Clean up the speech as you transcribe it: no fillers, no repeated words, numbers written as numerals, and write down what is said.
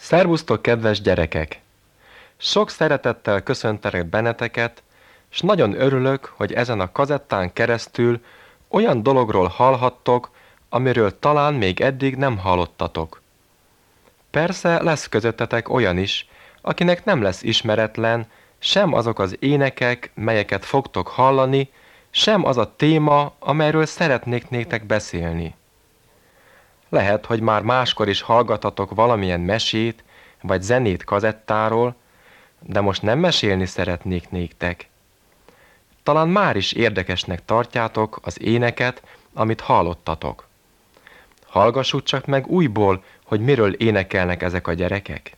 Szervusztok, kedves gyerekek! Sok szeretettel köszöntelek benneteket, s nagyon örülök, hogy ezen a kazettán keresztül olyan dologról hallhattok, amiről talán még eddig nem hallottatok. Persze lesz közöttetek olyan is, akinek nem lesz ismeretlen, sem azok az énekek, melyeket fogtok hallani, sem az a téma, amelyről szeretnék néktek beszélni. Lehet, hogy már máskor is hallgatatok valamilyen mesét, vagy zenét kazettáról, de most nem mesélni szeretnék néktek. Talán már is érdekesnek tartjátok az éneket, amit hallottatok. Hallgassuk csak meg újból, hogy miről énekelnek ezek a gyerekek.